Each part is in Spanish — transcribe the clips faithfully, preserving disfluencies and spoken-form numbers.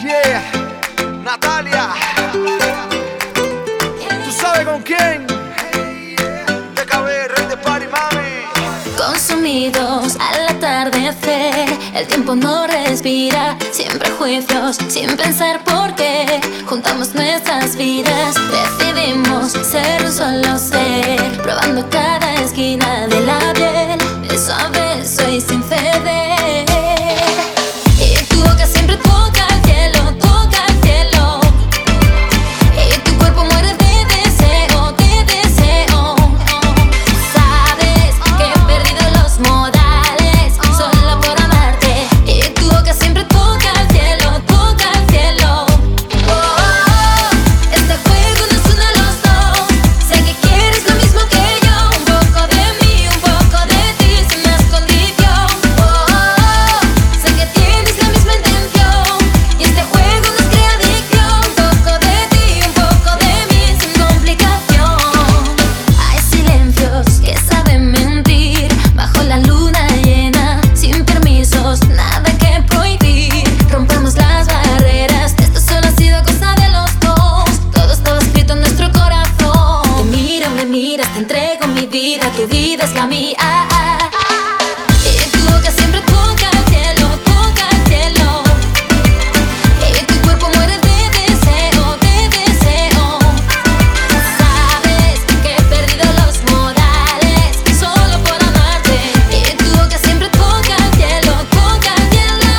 Yeah, Natalia. ¿Tú sabes con quién? T K B, rey de party, mami. Consumidos al atardecer, el tiempo no respira, siempre juicios, sin pensar por qué. Juntamos nuestras vidas, decidimos ser un solo ser, probando cada esquina de la piel, beso a beso y sin ceder. Y tu boca siempre toca el cielo, toca el cielo, y tu cuerpo muere de deseo, de deseo. Sabes que he perdido los modales solo por amarte, y tu boca siempre toca el cielo, toca el cielo. Oh, oh, este juego nos une a los dos, sé que quieres lo mismo que yo, un poco de mí, un poco de ti, sin más condición. Oh, oh, sé que tienes la misma intención, y este juego nos crea adicción, un poco de ti, un poco de mí, sin complicación. Hay silencios que saben mentir, bajo la luna llena, sin permisos, nada que prohibir. Rompamos las barreras, esto solo ha sido cosa de los dos, todo estaba escrito en nuestro corazón. Te miro, me miras, te entrego mi vida, tu vida es la mía. Y tu boca siempre toca el cielo, toca el cielo, y tu cuerpo muere de deseo, de deseo. Sabes que he perdido los modales solo por amarte, y tu boca siempre toca el cielo, toca el cielo.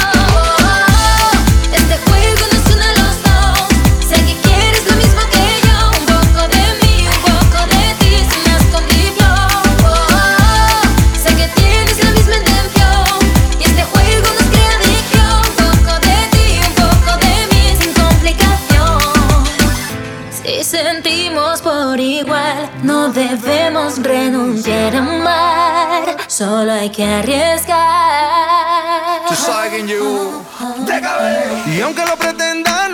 Oh, este juego nos une a los dos, sé que quieres lo mismo que yo, un poco de mí, un poco de ti, sin más condición. Oh, sé que tienes la misma intención, y este juego nos crea adicción, un poco de ti, un poco de mí, sin complicación. Si sentimos por igual, no debemos renunciar a amar, solo hay que arriesgar. Tú sabes quién llegó. T K B. Y aunque lo pretendan